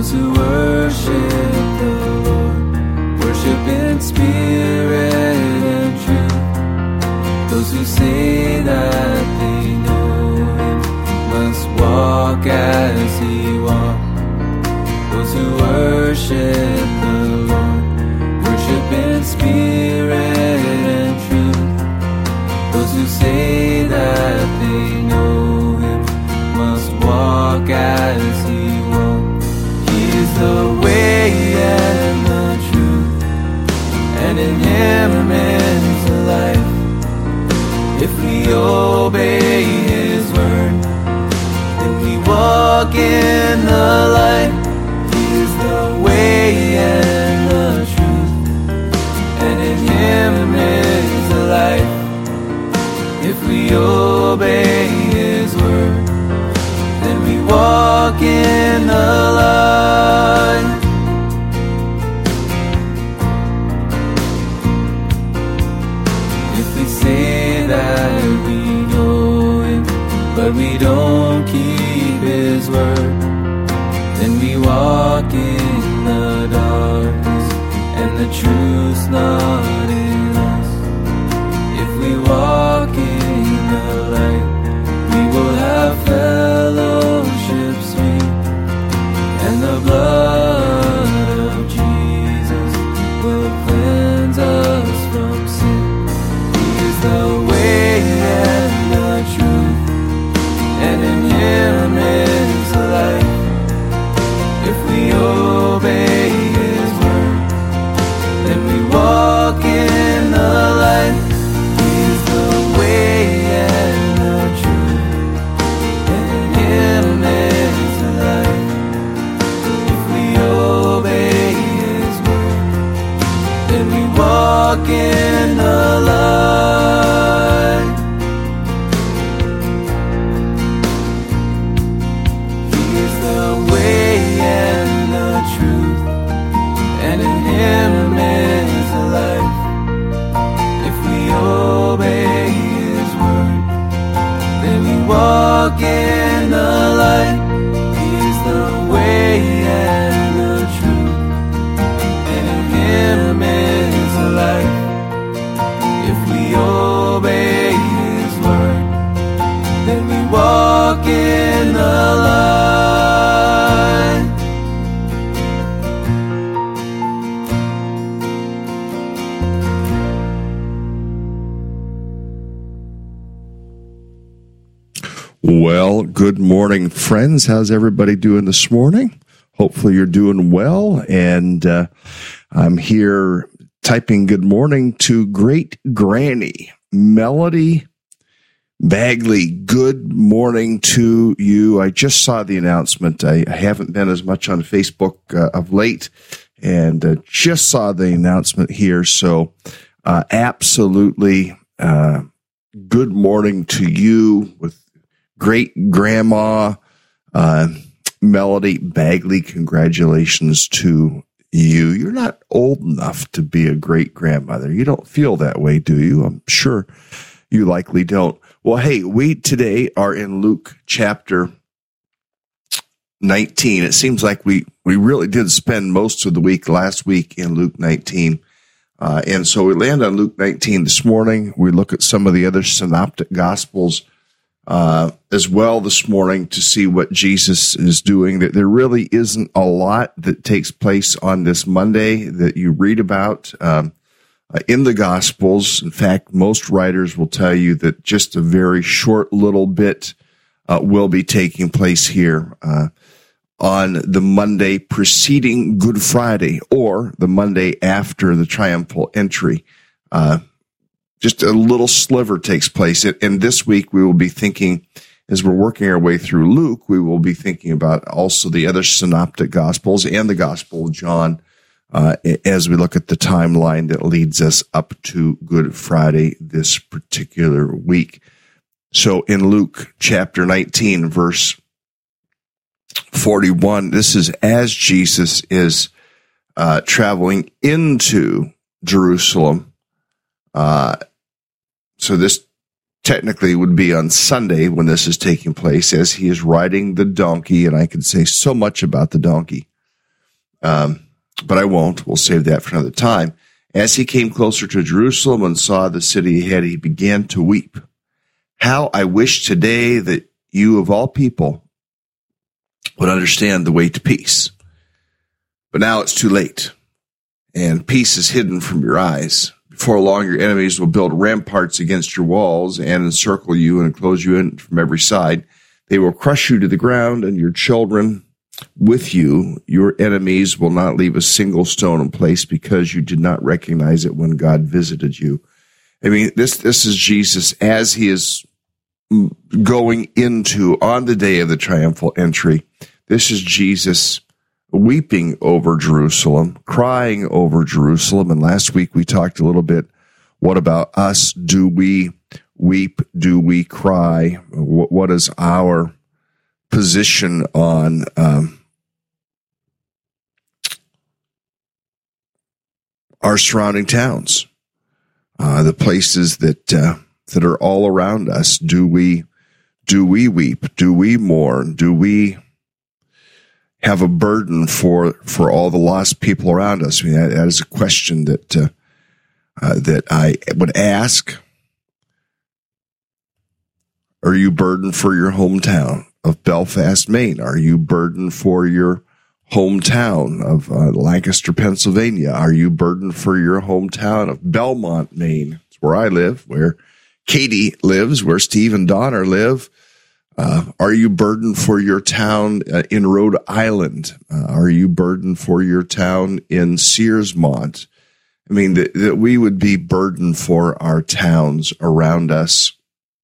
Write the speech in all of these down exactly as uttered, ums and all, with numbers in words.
Those who worship the Lord, worship in spirit and truth. Those who say that they know Him must walk as He walked. Those who worship the Lord, worship in spirit and truth. Those who say that they know Him must walk as He walked. He is the way and the truth, and in Him is the life. If we obey His word, then we walk in the light. He is the way and the truth, and in Him is the life. If we obey His word, then we walk in the light. If we say that we know Him, but we don't keep His word, then we walk in the darkness, and the truth's not in us. If we walk in the light, we will have fellowship sweet, and the blood of Jesus will cleanse us from sin. He is the way and the truth, and in Him is the life. If we obey His word, then we walk in the light. He is the way and the truth, and in Him is the life. If we obey His word, then we walk in the light. He is the way and the truth, and in Him is the life. If we obey His word, then we walk in the light. He is the way and the truth, and in Him is the life. If we obey His word, then we walk in the light. Well, good morning, friends. How's everybody doing this morning? Hopefully you're doing well. And uh, I'm here typing good morning to great granny, Melody Bagley. Good morning to you. I just saw the announcement. I, I haven't been as much on Facebook uh, of late, and uh, just saw the announcement here. So uh, absolutely uh, good morning to you with great grandma, uh, Melody Bagley. Congratulations to you. You're not old enough to be a great grandmother. You don't feel that way, do you? I'm sure you likely don't. Well, hey, we today are in Luke chapter nineteen. It seems like we, we really did spend most of the week last week in Luke nineteen. Uh, and so we land on Luke nineteen this morning. We look at some of the other synoptic gospels Uh, as well this morning to see what Jesus is doing. That there really isn't a lot that takes place on this Monday that you read about um, uh, in the Gospels. In fact, most writers will tell you that just a very short little bit uh, will be taking place here uh, on the Monday preceding Good Friday, or the Monday after the triumphal entry. Uh, Just a little sliver takes place. And this week we will be thinking, as we're working our way through Luke, we will be thinking about also the other synoptic gospels and the Gospel of John uh, as we look at the timeline that leads us up to Good Friday this particular week. So in Luke chapter nineteen, verse forty-one, this is as Jesus is uh, traveling into Jerusalem. Uh, So this technically would be on Sunday when this is taking place, as he is riding the donkey, and I could say so much about the donkey. um, but I won't. We'll save that for another time. As he came closer to Jerusalem and saw the city ahead, he began to weep. How I wish today that you of all people would understand the way to peace. But now it's too late, and peace is hidden from your eyes. Before long, your enemies will build ramparts against your walls and encircle you and enclose you in from every side. They will crush you to the ground, and your children with you. Your enemies will not leave a single stone in place because you did not recognize it when God visited you. I mean, this, this is Jesus as he is going into on the day of the triumphal entry. This is Jesus weeping over Jerusalem, crying over Jerusalem. And last week we talked a little bit, what about us? Do we weep? Do we cry? What is our position on um, our surrounding towns, uh, the places that uh, that are all around us? Do we do we weep? Do we mourn? Do we have a burden for for all the lost people around us? I mean, that, that is a question that uh, uh, that I would ask. Are you burdened for your hometown of Belfast, Maine? Are you burdened for your hometown of uh, Lancaster, Pennsylvania? Are you burdened for your hometown of Belmont, Maine? It's where I live, where Katie lives, where Steve and Donner live. Uh, are you burdened for your town uh, in Rhode Island? Uh, are you burdened for your town in Searsmont? I mean, that, that we would be burdened for our towns around us.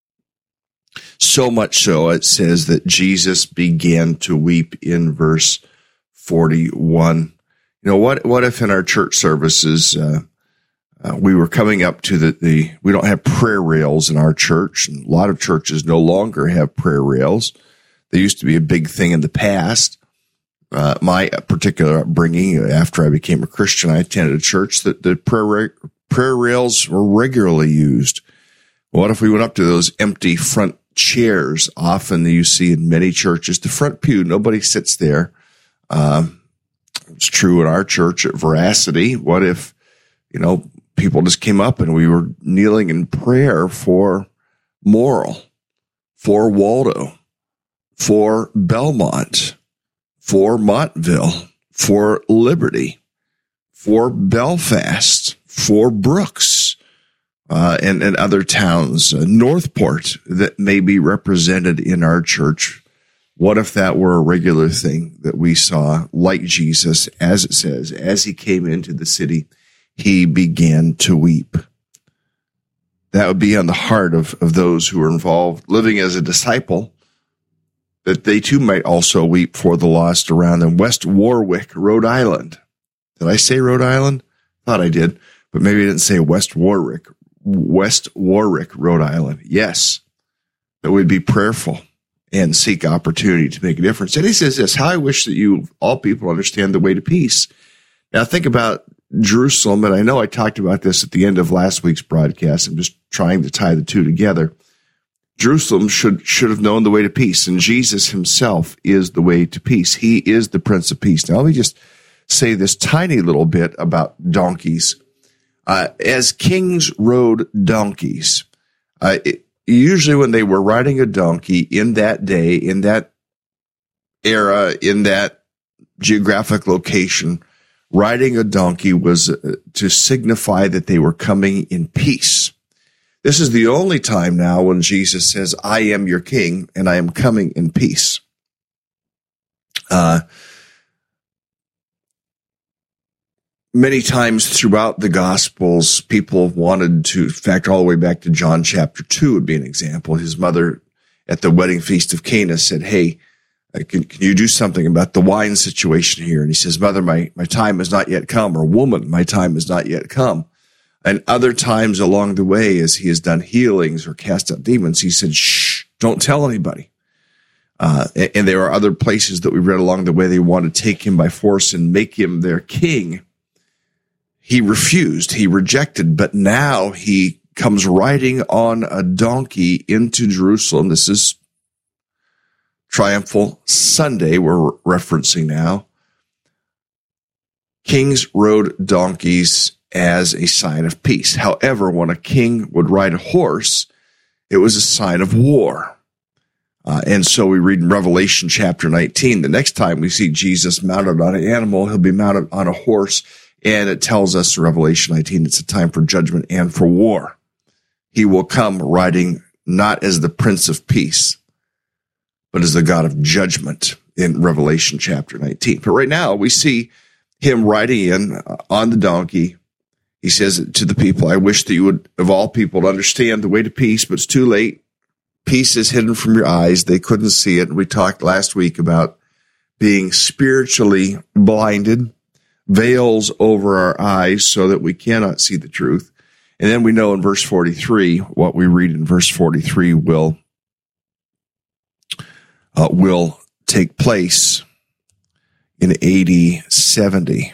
So much so, it says that Jesus began to weep in verse forty-one. You know, what What if in our church services, uh, uh, we were coming up to the, the, we don't have prayer rails in our church, and a lot of churches no longer have prayer rails. They used to be a big thing in the past. Uh, my particular upbringing, after I became a Christian, I attended a church that the prayer, prayer rails were regularly used. What if we went up to those empty front chairs? Often you see in many churches, the front pew, nobody sits there. Um, it's true in our church at Veracity. What if, you know, people just came up and we were kneeling in prayer for Morrill, for Waldo, for Belmont, for Montville, for Liberty, for Belfast, for Brooks, Uh, and, and other towns, uh, Northport, that may be represented in our church. What if that were a regular thing that we saw, like Jesus, as it says, as he came into the city, he began to weep. That would be on the heart of, of those who are involved, living as a disciple, that they too might also weep for the lost around them. West Warwick, Rhode Island. Did I say Rhode Island? Thought I did, but maybe I didn't say West Warwick. West Warwick, Rhode Island. Yes, that we'd be prayerful and seek opportunity to make a difference. And he says this, how I wish that you, all people, understand the way to peace. Now think about Jerusalem, and I know I talked about this at the end of last week's broadcast. I'm just trying to tie the two together. Jerusalem should, should have known the way to peace, and Jesus himself is the way to peace. He is the Prince of Peace. Now let me just say this tiny little bit about donkeys. Uh, as kings rode donkeys, uh, it, usually when they were riding a donkey in that day, in that era, in that geographic location, riding a donkey was uh, to signify that they were coming in peace. This is the only time now when Jesus says, I am your king and I am coming in peace. Uh, Many times throughout the Gospels, people wanted to, in fact, all the way back to John chapter two would be an example. His mother at the wedding feast of Cana said, hey, can, can you do something about the wine situation here? And he says, Mother, my, my time has not yet come, or woman, my time has not yet come. And other times along the way, as he has done healings or cast out demons, he said, shh, don't tell anybody. Uh, and, and there are other places that we read along the way, they want to take him by force and make him their king. He refused, he rejected, but now he comes riding on a donkey into Jerusalem. This is Triumphal Sunday we're referencing now. Kings rode donkeys as a sign of peace. However, when a king would ride a horse, it was a sign of war. Uh, and so we read in Revelation chapter nineteen, the next time we see Jesus mounted on an animal, he'll be mounted on a horse. And it tells us in Revelation nineteen, it's a time for judgment and for war. He will come riding not as the Prince of Peace, but as the God of judgment in Revelation chapter nineteen. But right now we see him riding in on the donkey. He says to the people, I wish that you would, of all people, understand the way to peace, but it's too late. Peace is hidden from your eyes. They couldn't see it. We talked last week about being spiritually blinded, veils over our eyes so that we cannot see the truth. And then we know in verse forty-three, what we read in verse forty-three will, uh, will take place in A D seventy.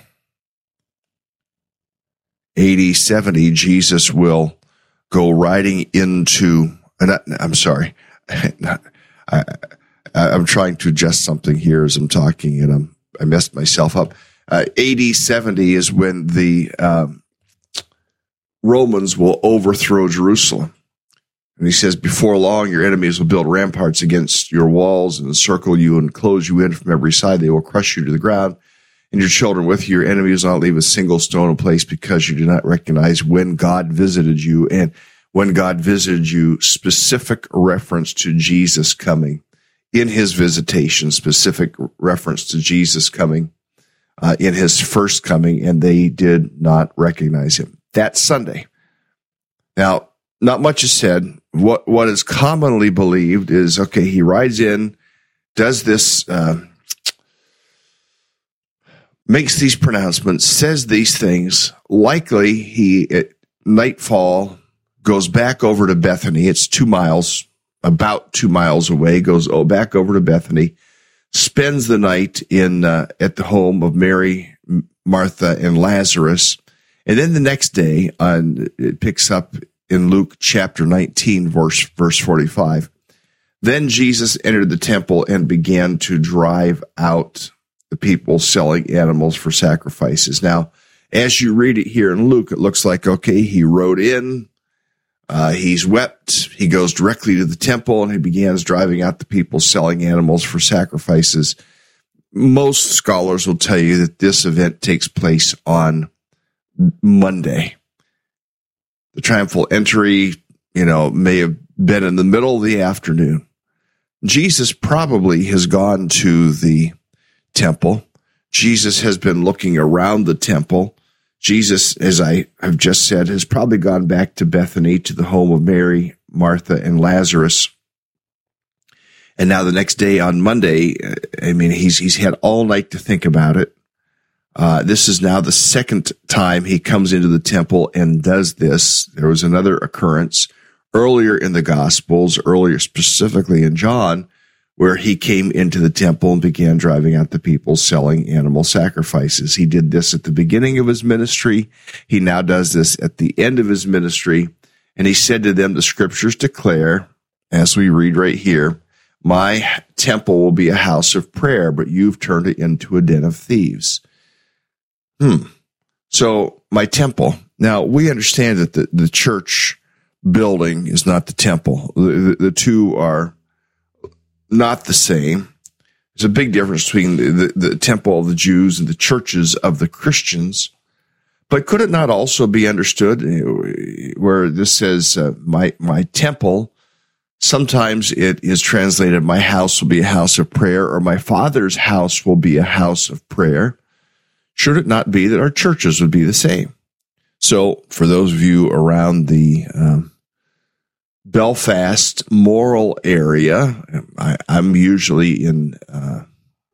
A D seventy, Jesus will go riding into, and I, I'm sorry, I, I, I'm trying to adjust something here as I'm talking, and I'm, I messed myself up. Uh, A D seventy is when the um, Romans will overthrow Jerusalem. And he says, before long, your enemies will build ramparts against your walls and encircle you and close you in from every side. They will crush you to the ground, and your children with you. Your enemies will not leave a single stone in place because you do not recognize when God visited you. And when God visited you, specific reference to Jesus coming. In his visitation, specific reference to Jesus coming uh, in his first coming, and they did not recognize him. That Sunday. Now, not much is said. What what is commonly believed is, okay, he rides in, does this, uh, makes these pronouncements, says these things. Likely, he at nightfall goes back over to Bethany. It's two miles, about two miles away. Goes oh back over to Bethany, spends the night in uh, at the home of Mary, Martha, and Lazarus, and then the next day, on it picks up in Luke chapter nineteen, verse, verse forty-five. Then Jesus entered the temple and began to drive out the people selling animals for sacrifices. Now, as you read it here in Luke, it looks like, okay, he rode in, uh, he's wept, he goes directly to the temple, and he begins driving out the people selling animals for sacrifices. Most scholars will tell you that this event takes place on Monday. The triumphal entry, you know, may have been in the middle of the afternoon. Jesus probably has gone to the temple. Jesus has been looking around the temple. Jesus, as I have just said, has probably gone back to Bethany, to the home of Mary, Martha, and Lazarus. And now the next day on Monday, I mean, he's he's had all night to think about it. Uh, this is now the second time he comes into the temple and does this. There was another occurrence earlier in the Gospels, earlier specifically in John, where he came into the temple and began driving out the people selling animal sacrifices. He did this at the beginning of his ministry. He now does this at the end of his ministry. And he said to them, the scriptures declare, as we read right here, my temple will be a house of prayer, but you've turned it into a den of thieves. Hmm. So my temple. Now we understand that the, the church building is not the temple. The, the, the two are not the same. There's a big difference between the, the, the temple of the Jews and the churches of the Christians. But could it not also be understood where this says, uh, my, my temple, sometimes it is translated, my house will be a house of prayer, or my Father's house will be a house of prayer. Should it not be that our churches would be the same? So for those of you around the um, Belfast Morrill area, I, I'm usually in uh,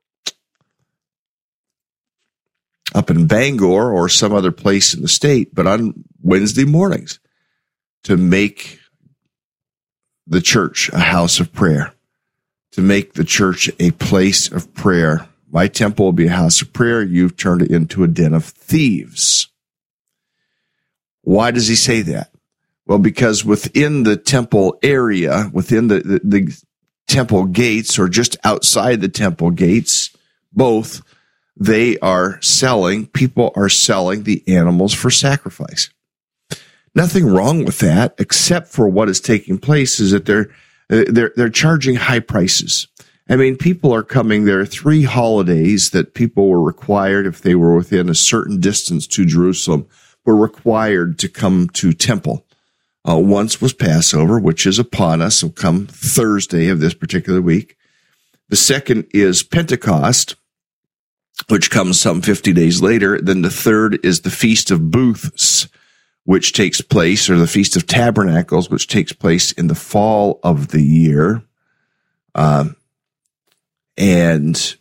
up in Bangor or some other place in the state, but on Wednesday mornings to make the church a house of prayer, to make the church a place of prayer. My temple will be a house of prayer. You've turned it into a den of thieves. Why does he say that? Well, because within the temple area, within the, the, the temple gates, or just outside the temple gates, both, they are selling, people are selling the animals for sacrifice. Nothing wrong with that, except for what is taking place is that they're they're they're charging high prices. I mean, people are coming. There are three holidays that people were required, if they were within a certain distance to Jerusalem, were required to come to temple. Uh, once was Passover, which is upon us, will come Thursday of this particular week. The second is Pentecost, which comes some fifty days later. Then the third is the Feast of Booths, which takes place, or the Feast of Tabernacles, which takes place in the fall of the year. Um, and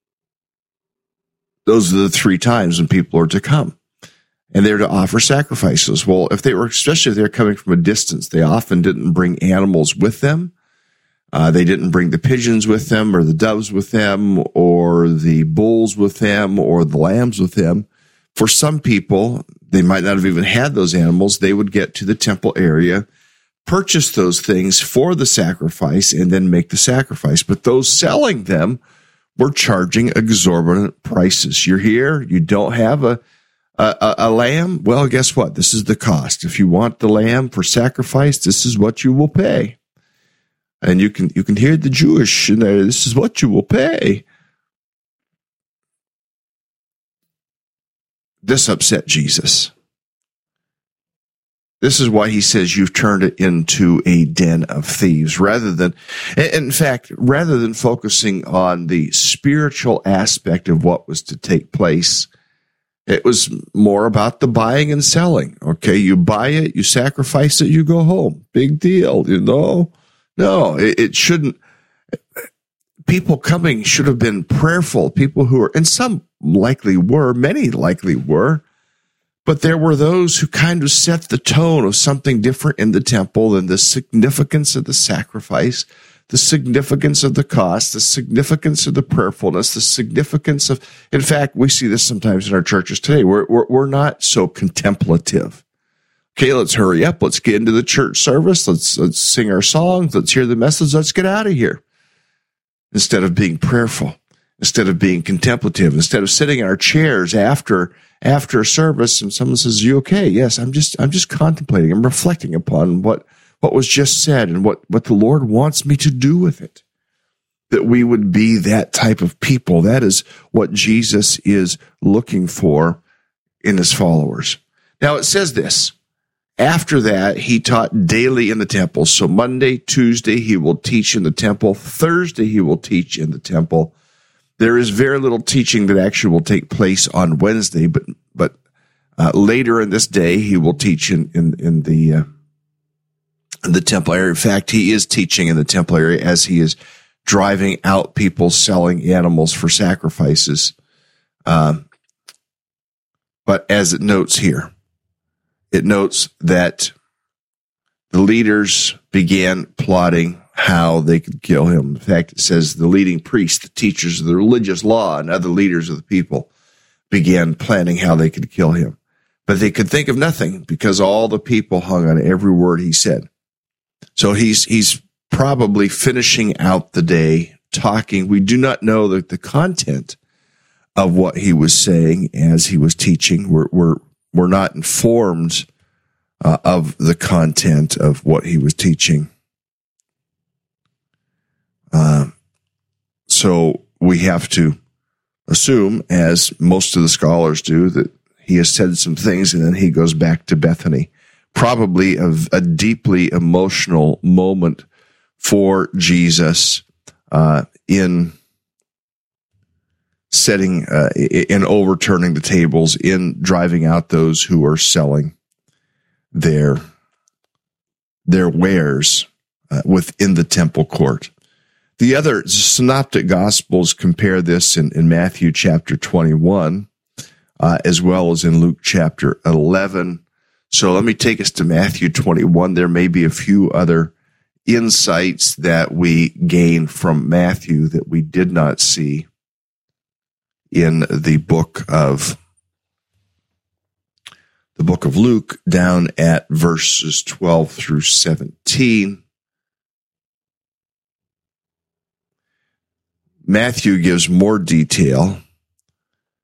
those are the three times when people are to come. And they're to offer sacrifices. Well, if they were, especially if they're coming from a distance, they often didn't bring animals with them. Uh, they didn't bring the pigeons with them, or the doves with them, or the bulls with them, or the lambs with them. For some people, they might not have even had those animals. They would get to the temple area, purchase those things for the sacrifice, and then make the sacrifice. But those selling them were charging exorbitant prices. You're here, you don't have a A, a lamb? Well, guess what? This is the cost. If you want the lamb for sacrifice, this is what you will pay. And you can you can hear the Jewish in there. This is what you will pay. This upset Jesus. This is why he says you've turned it into a den of thieves, rather than, in fact, rather than focusing on the spiritual aspect of what was to take place. It was more about the buying and selling. Okay, you buy it, you sacrifice it, you go home. Big deal, you know? No, it, it shouldn't. People coming should have been prayerful. People who are, and some likely were, many likely were, but there were those who kind of set the tone of something different in the temple than the significance of the sacrifice, the significance of the cost, the significance of the prayerfulness, the significance of, in fact, we see this sometimes in our churches today. We're, we're, we're not so contemplative. Okay, let's hurry up. Let's get into the church service. Let's, let's sing our songs. Let's hear the message. Let's get out of here. Instead of being prayerful, instead of being contemplative, instead of sitting in our chairs after, after a service and someone says, "You okay?" Yes, I'm just, I'm just contemplating. I'm reflecting upon what, what was just said and what, what the Lord wants me to do with it. That we would be that type of people. That is what Jesus is looking for in his followers. Now it says this, after that, he taught daily in the temple. So Monday, Tuesday, he will teach in the temple. Thursday, he will teach in the temple. There is very little teaching that actually will take place on Wednesday, but, but, uh, later in this day, he will teach in, in, in the, uh, in the temple area. In fact, he is teaching in the temple area as he is driving out people selling animals for sacrifices. Um, but as it notes here, it notes that the leaders began plotting how they could kill him. In fact, it says the leading priests, the teachers of the religious law, and other leaders of the people began planning how they could kill him. But they could think of nothing because all the people hung on every word he said. So he's he's probably finishing out the day talking. We do not know the, the content of what he was saying as he was teaching. We're we're we're not informed uh, of the content of what he was teaching. Uh, so we have to assume, as most of the scholars do, that he has said some things and then he goes back to Bethany. Probably a, a deeply emotional moment for Jesus uh, in setting, uh, in overturning the tables, in driving out those who are selling their their wares uh, within the temple court. The other synoptic gospels compare this in, in Matthew chapter twenty-one, uh, as well as in Luke chapter eleven. So let me take us to Matthew twenty-one. There may be a few other insights that we gain from Matthew that we did not see in the book of the book of Luke, down at verses twelve through seventeen. Matthew gives more detail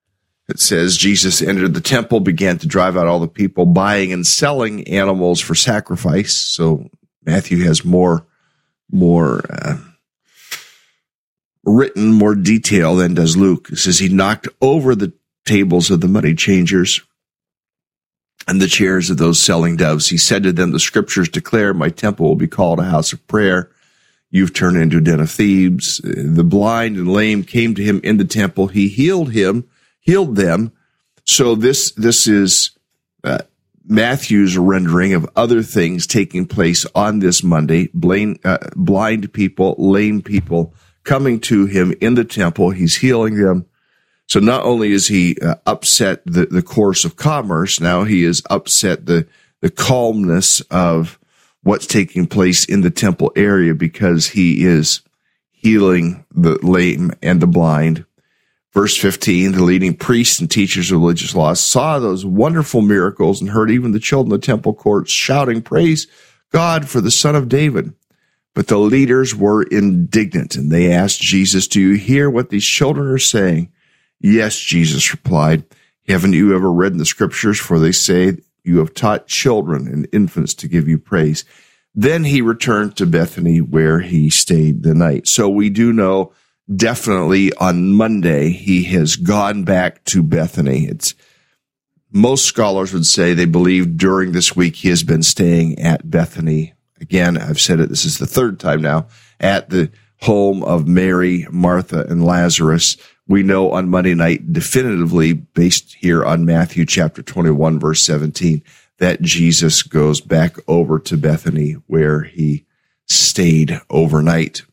It says Jesus entered the temple, began to drive out all the people, buying and selling animals for sacrifice. So Matthew has more, more uh, written, more detail than does Luke. It says he knocked over the tables of the money changers and the chairs of those selling doves. He said to them, the scriptures declare my temple will be called a house of prayer. You've turned into a den of thieves. The blind and lame came to him in the temple. He healed him, healed them. So this, this is uh, Matthew's rendering of other things taking place on this Monday. Blind, uh, blind people, lame people coming to him in the temple. He's healing them. So not only is he uh, upset the, the course of commerce, now he is upset the, the calmness of what's taking place in the temple area because he is healing the lame and the blind. Verse fifteen, the leading priests and teachers of religious law saw those wonderful miracles and heard even the children of the temple courts shouting, praise God for the Son of David. But the leaders were indignant and they asked Jesus, do you hear what these children are saying? Yes, Jesus replied, haven't you ever read in the scriptures? For they say, you have taught children and infants to give you praise. Then he returned to Bethany where he stayed the night. So we do know definitely on Monday he has gone back to Bethany. It's most scholars would say they believe during this week he has been staying at Bethany. Again, I've said it, this is the third time now, at the home of Mary, Martha, and Lazarus. We know on Monday night definitively, based here on Matthew chapter twenty-one, verse seventeen, that Jesus goes back over to Bethany where he stayed overnight.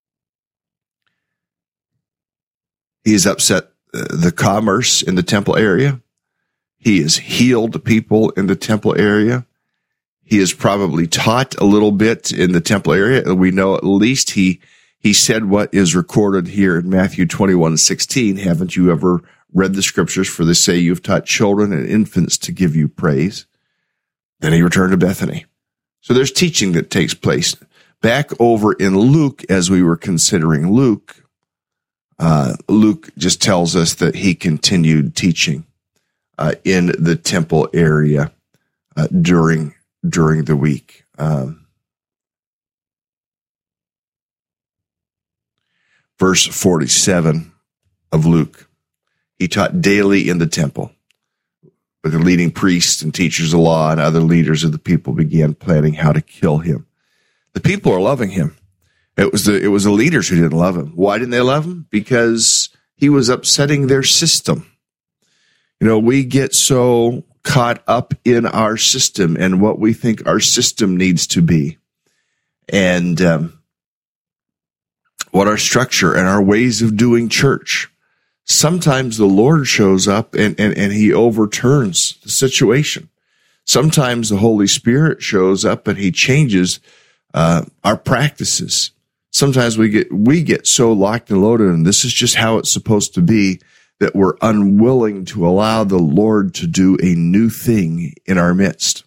He has upset the commerce in the temple area. He has healed people in the temple area. He has probably taught a little bit in the temple area. And we know at least he He said what is recorded here in Matthew twenty-one sixteen. Haven't you ever read the scriptures? For they say you've taught children and infants to give you praise. Then he returned to Bethany. So there's teaching that takes place. Back over in Luke, as we were considering Luke, uh, Luke just tells us that he continued teaching uh, in the temple area uh, during during the week. Um, Verse forty-seven of Luke, he taught daily in the temple, but the leading priests and teachers of law and other leaders of the people began planning how to kill him. The people are loving him. It was the, it was the leaders who didn't love him. Why didn't they love him? Because he was upsetting their system. You know, we get so caught up in our system and what we think our system needs to be. And, um, what our structure and our ways of doing church. Sometimes the Lord shows up and, and, and he overturns the situation. Sometimes the Holy Spirit shows up and he changes uh, our practices. Sometimes we get we get so locked and loaded, and this is just how it's supposed to be, that we're unwilling to allow the Lord to do a new thing in our midst.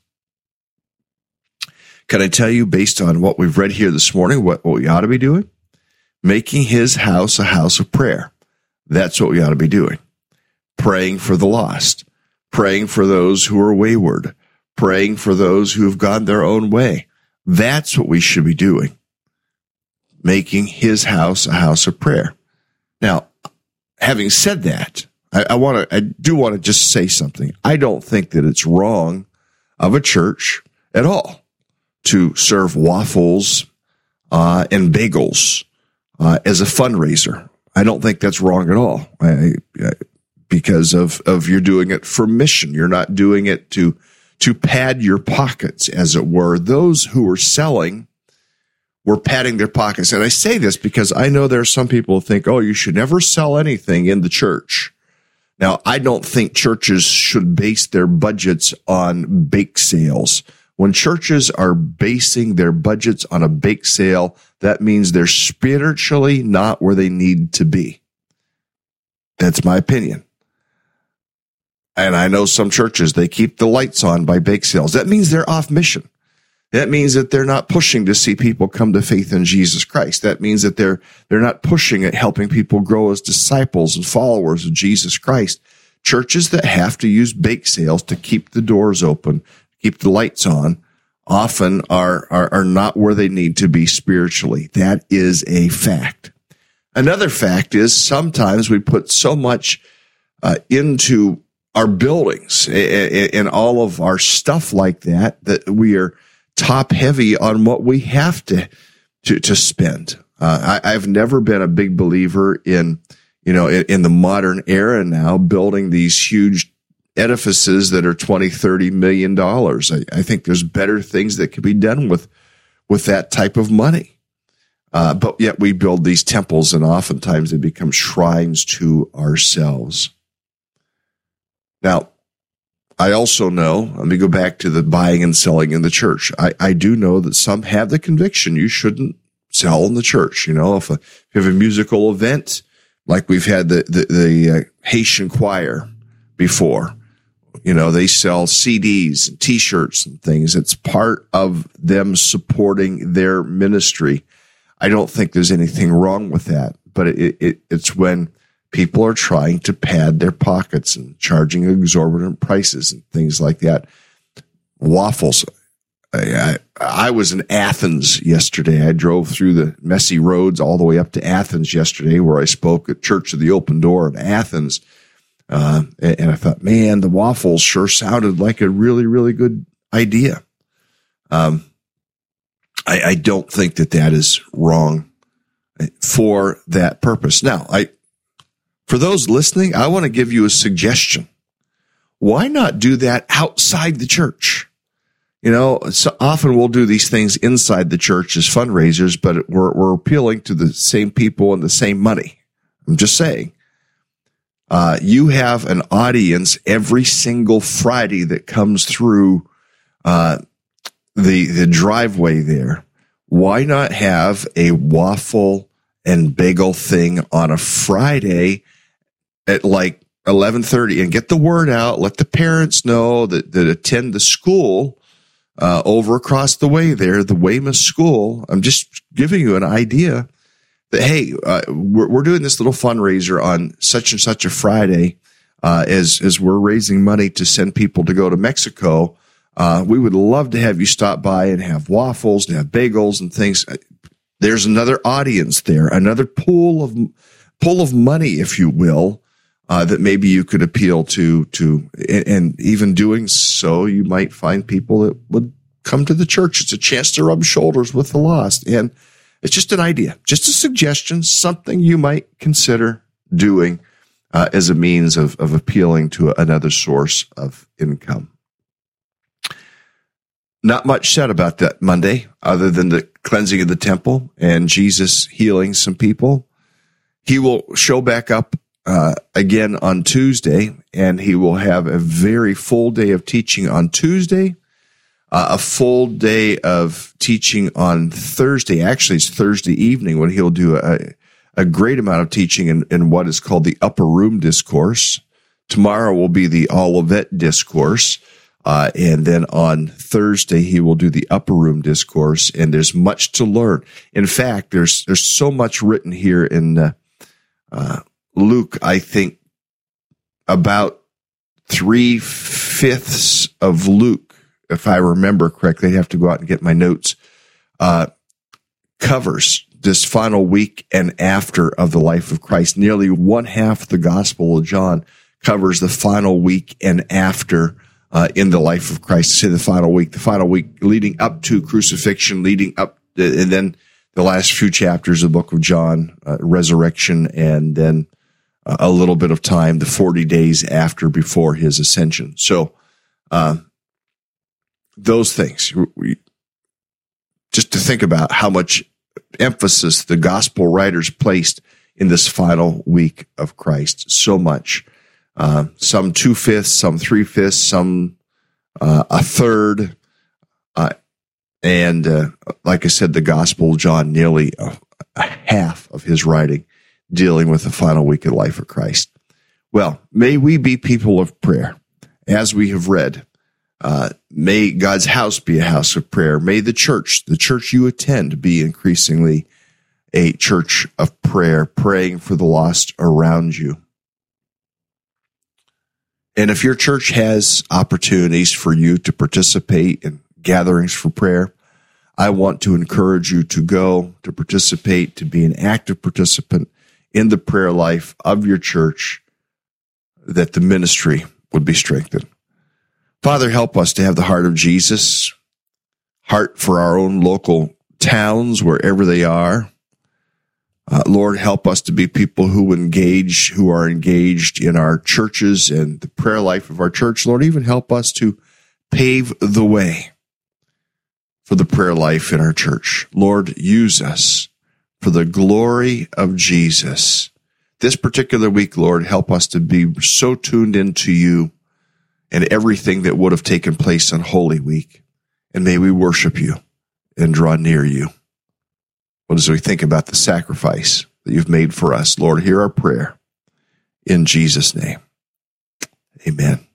Can I tell you, based on what we've read here this morning, what, what we ought to be doing? Making his house a house of prayer. That's what we ought to be doing. Praying for the lost. Praying for those who are wayward. Praying for those who have gone their own way. That's what we should be doing. Making his house a house of prayer. Now, having said that, I, I want to, I do want to just say something. I don't think that it's wrong of a church at all to serve waffles uh, and bagels Uh, as a fundraiser. I don't think that's wrong at all. I, I, because of, of you're doing it for mission. You're not doing it to, to pad your pockets, as it were. Those who are selling were padding their pockets. And I say this because I know there are some people who think, oh, you should never sell anything in the church. Now, I don't think churches should base their budgets on bake sales. When churches are basing their budgets on a bake sale, that means they're spiritually not where they need to be. That's my opinion. And I know some churches, they keep the lights on by bake sales. That means they're off mission. That means that they're not pushing to see people come to faith in Jesus Christ. That means that they're, they're not pushing at helping people grow as disciples and followers of Jesus Christ. churches that have to use bake sales to keep the doors open, keep the lights on, often are, are, are not where they need to be spiritually. That is a fact. Another fact is sometimes we put so much uh, into our buildings and, and all of our stuff like that, that we are top heavy on what we have to, to, to spend. Uh, I, I've never been a big believer in, you know, in, in the modern era now, building these huge edifices that are twenty, thirty million dollars. I, I think there's better things that could be done with, with that type of money. Uh, but yet we build these temples, and oftentimes they become shrines to ourselves. Now, I also know, let me go back to the buying and selling in the church. I, I do know that some have the conviction you shouldn't sell in the church. You know, if, a, if you have a musical event, like we've had the, the, the uh, Haitian choir before, you know, they sell C Ds and T-shirts and things. It's part of them supporting their ministry. I don't think there's anything wrong with that, but it, it, it's when people are trying to pad their pockets and charging exorbitant prices and things like that. Waffles. I, I, I was in Athens yesterday. I drove through the messy roads all the way up to Athens yesterday, where I spoke at Church of the Open Door in Athens. Uh, and, and I thought, man, the waffles sure sounded like a really, really good idea. Um, I, I don't think that that is wrong for that purpose. Now, I, for those listening, I want to give you a suggestion. Why not do that outside the church? You know, so often we'll do these things inside the church as fundraisers, but we're, we're appealing to the same people and the same money. I'm just saying. Uh, you have an audience every single Friday that comes through, uh, the, the driveway there. Why not have a waffle and bagel thing on a Friday at like eleven thirty and get the word out? Let the parents know that, that attend the school, uh, over across the way there, the Weymouth School. I'm just giving you an idea that, hey, uh, we're, we're doing this little fundraiser on such and such a Friday, uh, as, as we're raising money to send people to go to Mexico. Uh, we would love to have you stop by and have waffles and have bagels and things. There's another audience there, another pool of, pool of money, if you will, uh, that maybe you could appeal to, to, and, and even doing so, you might find people that would come to the church. It's a chance to rub shoulders with the lost. And it's just an idea, just a suggestion, something you might consider doing, uh, as a means of, of appealing to another source of income. Not much said about that Monday, other than the cleansing of the temple and Jesus healing some people. He will show back up uh, again on Tuesday, and he will have a very full day of teaching on Tuesday, uh, a full day of teaching on Thursday. Actually, it's Thursday evening when he'll do a, a great amount of teaching in, in what is called the Upper Room Discourse. Tomorrow will be the Olivet Discourse. Uh, and then on Thursday, he will do the Upper Room Discourse, and there's much to learn. In fact, there's, there's so much written here in, uh, uh, Luke. I think about three fifths of Luke, if I remember correctly, I'd have to go out and get my notes, uh, covers this final week and after of the life of Christ. Nearly one half of the Gospel of John covers the final week and after Uh, in the life of Christ. To say the final week, the final week leading up to crucifixion, leading up, to, and then the last few chapters of the book of John, uh, resurrection, and then uh, a little bit of time, the forty days after, before his ascension. So, uh, those things, we, just to think about how much emphasis the gospel writers placed in this final week of Christ. So much. Uh, some two-fifths, some three-fifths, some uh, a third. Uh, and uh, like I said, the Gospel of John, nearly a, a half of his writing dealing with the final week of the life of Christ. Well, may we be people of prayer, as we have read. Uh, may God's house be a house of prayer. May the church, the church you attend, be increasingly a church of prayer, praying for the lost around you. And if your church has opportunities for you to participate in gatherings for prayer, I want to encourage you to go, to participate, to be an active participant in the prayer life of your church, that the ministry would be strengthened. Father, help us to have the heart of Jesus, heart for our own local towns, wherever they are. Uh, Lord, help us to be people who engage, who are engaged in our churches and the prayer life of our church. Lord, even help us to pave the way for the prayer life in our church. Lord, use us for the glory of Jesus. This particular week, Lord, help us to be so tuned into you and everything that would have taken place on Holy Week. And may we worship you and draw near you. But as we think about the sacrifice that you've made for us, Lord, hear our prayer in Jesus' name. Amen.